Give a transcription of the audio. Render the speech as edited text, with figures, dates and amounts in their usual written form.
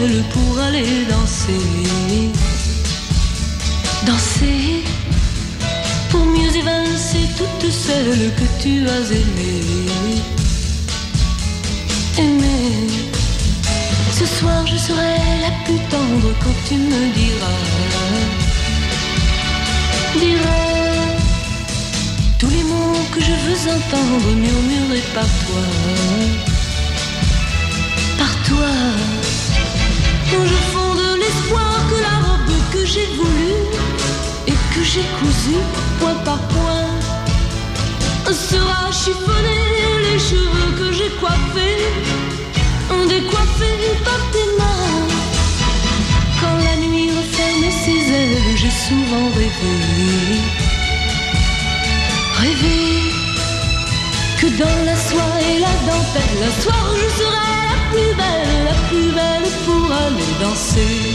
ailes pour aller danser. Danser pour mieux évincer toutes celles que tu as aimées. Aimer. Ce soir je serai la plus tendre quand tu me diras tous les mots que je veux entendre murmurés par toi. Par toi, je fonde l'espoir que la robe que j'ai voulue et que j'ai cousue point par point sera chiffonnée, les cheveux que j'ai coiffés décoiffés par tes mains. Quand la nuit referme ses ailes, j'ai souvent rêvé que dans la soie et la dentelle, un soir je serai la plus belle pour aller danser.